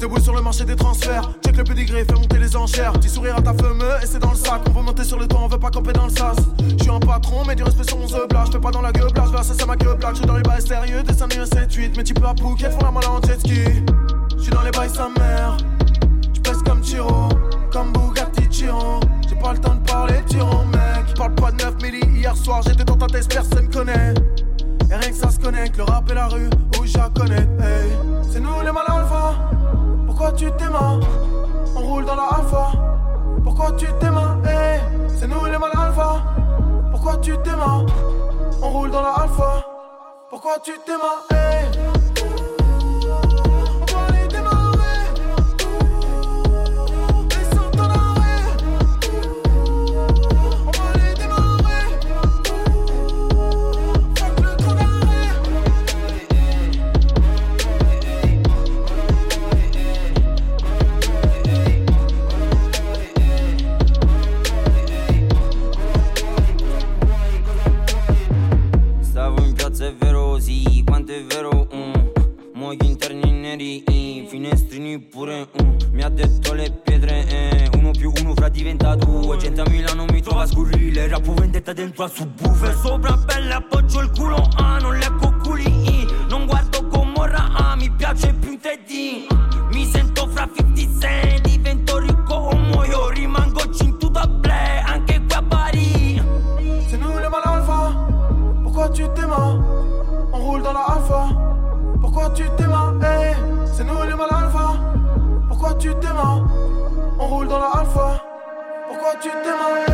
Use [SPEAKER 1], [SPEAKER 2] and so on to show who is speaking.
[SPEAKER 1] débrouille sur le marché des transferts. Check le pédigré, fais monter les enchères. Petit sourire à ta fumeux et c'est dans le sac. On veut monter sur le toit, on veut pas camper dans le sas. J'suis un patron, mais du respect sur mon zeblage. J'fais pas dans la gueule, je verse ça ma gueule blague. J'suis dans les bails sérieux, descends 7-8. Mes types à Phuket font la malle en jet ski. J'suis dans les bails sa mère. J'pèse comme Chiro, comme Bugatti Chiron. J'ai pas le temps de parler tyran mec. Parle pas de 9 milli, hier soir j'étais dans ta tête, personne connaît. Et rien que ça se connecte, le rap et la rue, où je la connais, hey. C'est nous les mal alpha, pourquoi tu t'aimes? On roule dans la alpha, pourquoi tu t'aimes? Hey. C'est nous les mal alpha, pourquoi tu t'aimes? On roule dans la alpha, pourquoi tu t'aimes? Hey.
[SPEAKER 2] Finestrini pure, mi ha detto le pietre, 1+1 fra diventa 2. Gente a Milano mi trova scurrile, rap vendetta dentro al subwoofer. Sopra pelle appoggio il culo, non lecco culi, non guardo Gomorra, mi piace più in 3D. Mi sento fra 50 cent, divento ricco o muoio, rimango cintuta ble, anche qui a Paris.
[SPEAKER 1] C'est nous les mal alpha, pourquoi tu t'aimes? On roule dans la alpha, pourquoi tu t'aimes? Hey. C'est nous les mal alpha, pourquoi tu t'aimes? On roule dans la alpha, pourquoi tu t'aimes?